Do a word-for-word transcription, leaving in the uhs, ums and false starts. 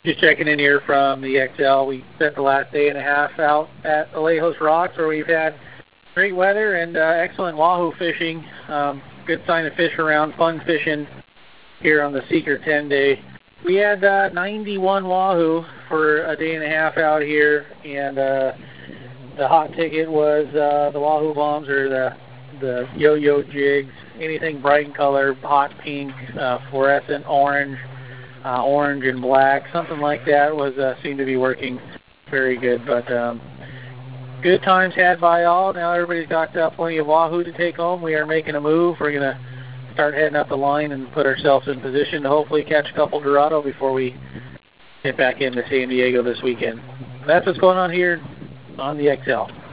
Just checking in here from the X L. We spent the last day and a half out at Alejos Rocks, where we've had great weather and uh, excellent wahoo fishing. Um, good sign of fish around, fun fishing here on the Seeker ten day. We had uh, ninety-one wahoo for a day and a half out here, and uh, the hot ticket was uh, the wahoo bombs, or the the yo-yo jigs, anything bright in color, hot pink, uh, fluorescent orange, uh, orange and black, something like that was uh, seemed to be working very good. But um, good times had by all. Now everybody's got uh, plenty of wahoo to take home. We are making a move. We're going to start heading up the line and put ourselves in position to hopefully catch a couple Dorado before we get back into San Diego this weekend. That's what's going on here on the X L.